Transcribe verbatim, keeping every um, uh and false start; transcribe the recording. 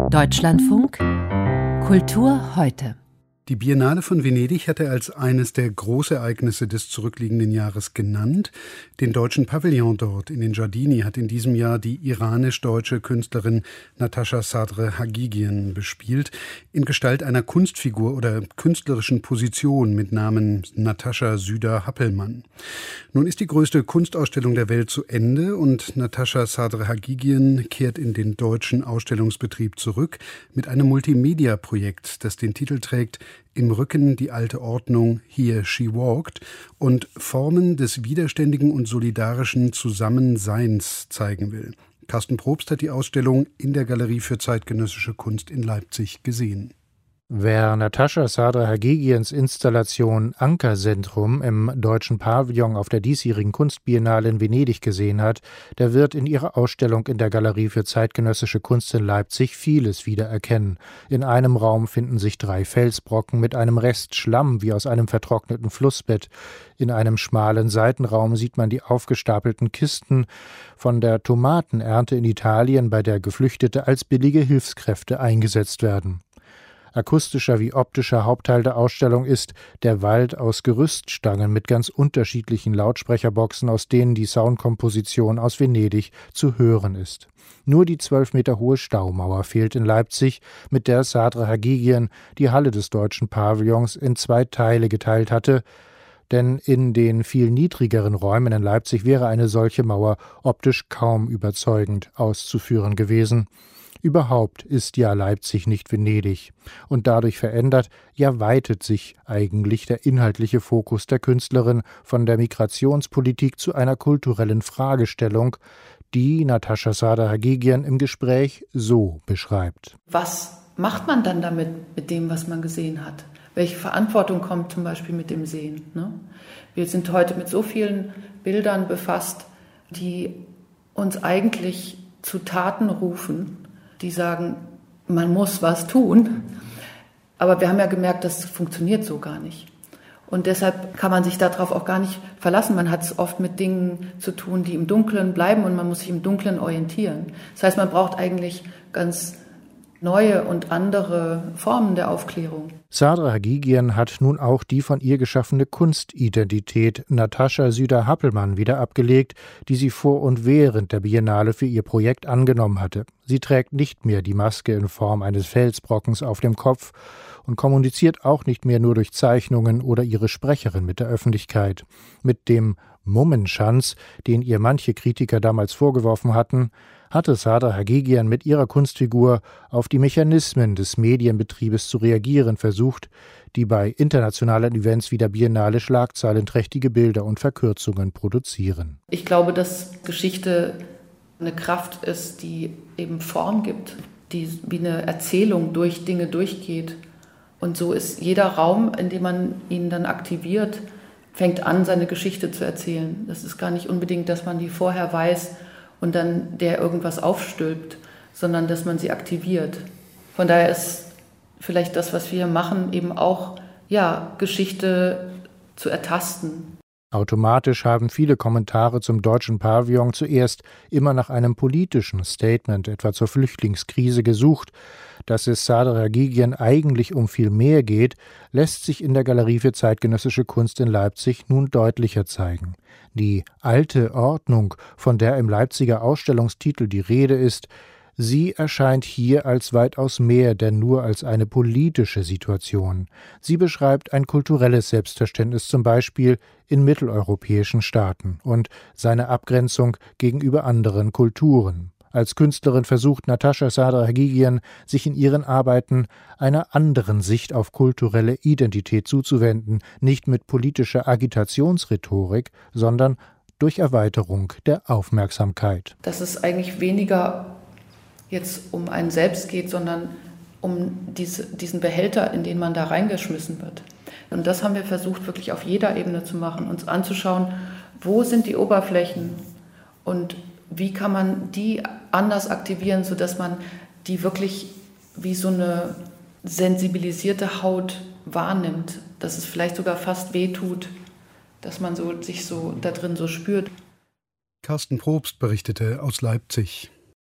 Deutschlandfunk Kultur heute. Die Biennale von Venedig hat er als eines der Großereignisse des zurückliegenden Jahres genannt. Den deutschen Pavillon dort in den Giardini hat in diesem Jahr die iranisch-deutsche Künstlerin Natascha Sadr-Haghighian bespielt, in Gestalt einer Kunstfigur oder künstlerischen Position mit Namen Natascha Süder-Happelmann. Nun ist die größte Kunstausstellung der Welt zu Ende und Natascha Sadr-Haghighian kehrt in den deutschen Ausstellungsbetrieb zurück mit einem Multimedia-Projekt, das den Titel trägt Im Rücken die alte Ordnung, Here She Walked, und Formen des widerständigen und solidarischen Zusammenseins zeigen will. Carsten Probst hat die Ausstellung in der Galerie für zeitgenössische Kunst in Leipzig gesehen. Wer Natascha Sadr-Haghighians Installation Ankerzentrum im deutschen Pavillon auf der diesjährigen Kunstbiennale in Venedig gesehen hat, der wird in ihrer Ausstellung in der Galerie für zeitgenössische Kunst in Leipzig vieles wiedererkennen. In einem Raum finden sich drei Felsbrocken mit einem Rest Schlamm wie aus einem vertrockneten Flussbett. In einem schmalen Seitenraum sieht man die aufgestapelten Kisten von der Tomatenernte in Italien, bei der Geflüchtete als billige Hilfskräfte eingesetzt werden. Akustischer wie optischer Hauptteil der Ausstellung ist der Wald aus Gerüststangen mit ganz unterschiedlichen Lautsprecherboxen, aus denen die Soundkomposition aus Venedig zu hören ist. Nur die zwölf Meter hohe Staumauer fehlt in Leipzig, mit der Sadr-Haghighian die Halle des deutschen Pavillons in zwei Teile geteilt hatte, denn in den viel niedrigeren Räumen in Leipzig wäre eine solche Mauer optisch kaum überzeugend auszuführen gewesen. Überhaupt ist ja Leipzig nicht Venedig. Und dadurch verändert, ja weitet sich eigentlich der inhaltliche Fokus der Künstlerin von der Migrationspolitik zu einer kulturellen Fragestellung, die Natascha Sadr-Haghighian im Gespräch so beschreibt. Was macht man dann damit, mit dem, was man gesehen hat? Welche Verantwortung kommt zum Beispiel mit dem Sehen? Ne? Wir sind heute mit so vielen Bildern befasst, die uns eigentlich zu Taten rufen, die sagen, man muss was tun. Aber wir haben ja gemerkt, das funktioniert so gar nicht. Und deshalb kann man sich darauf auch gar nicht verlassen. Man hat es oft mit Dingen zu tun, die im Dunkeln bleiben, und man muss sich im Dunkeln orientieren. Das heißt, man braucht eigentlich ganz neue und andere Formen der Aufklärung. Sadr-Haghighian hat nun auch die von ihr geschaffene Kunstidentität Natascha Süder-Happelmann wieder abgelegt, die sie vor und während der Biennale für ihr Projekt angenommen hatte. Sie trägt nicht mehr die Maske in Form eines Felsbrockens auf dem Kopf und kommuniziert auch nicht mehr nur durch Zeichnungen oder ihre Sprecherin mit der Öffentlichkeit. Mit dem Mummenschanz, den ihr manche Kritiker damals vorgeworfen hatten, hatte Sadr-Haghighian mit ihrer Kunstfigur auf die Mechanismen des Medienbetriebes zu reagieren versucht, die bei internationalen Events wie der Biennale schlagzeilenträchtige Bilder und Verkürzungen produzieren. Ich glaube, dass Geschichte eine Kraft ist, die eben Form gibt, die wie eine Erzählung durch Dinge durchgeht. Und so ist jeder Raum, in dem man ihn dann aktiviert, fängt an, seine Geschichte zu erzählen. Das ist gar nicht unbedingt, dass man die vorher weiß und dann der irgendwas aufstülpt, sondern dass man sie aktiviert. Von daher ist vielleicht das, was wir machen, eben auch ja, Geschichte zu ertasten. Automatisch haben viele Kommentare zum deutschen Pavillon zuerst immer nach einem politischen Statement, etwa zur Flüchtlingskrise, gesucht. Dass es Sadr-Haghighian eigentlich um viel mehr geht, lässt sich in der Galerie für zeitgenössische Kunst in Leipzig nun deutlicher zeigen. Die alte Ordnung, von der im Leipziger Ausstellungstitel die Rede ist, sie erscheint hier als weitaus mehr denn nur als eine politische Situation. Sie beschreibt ein kulturelles Selbstverständnis, zum Beispiel in mitteleuropäischen Staaten, und seine Abgrenzung gegenüber anderen Kulturen. Als Künstlerin versucht Natascha Sadr-Haghighian, sich in ihren Arbeiten einer anderen Sicht auf kulturelle Identität zuzuwenden, nicht mit politischer Agitationsrhetorik, sondern durch Erweiterung der Aufmerksamkeit. Dass es eigentlich weniger jetzt um einen selbst geht, sondern um diese, diesen Behälter, in den man da reingeschmissen wird. Und das haben wir versucht, wirklich auf jeder Ebene zu machen, uns anzuschauen, wo sind die Oberflächen und wie kann man die anders aktivieren, sodass man die wirklich wie so eine sensibilisierte Haut wahrnimmt, dass es vielleicht sogar fast wehtut, dass man so, sich so da drin so spürt. Carsten Probst berichtete aus Leipzig.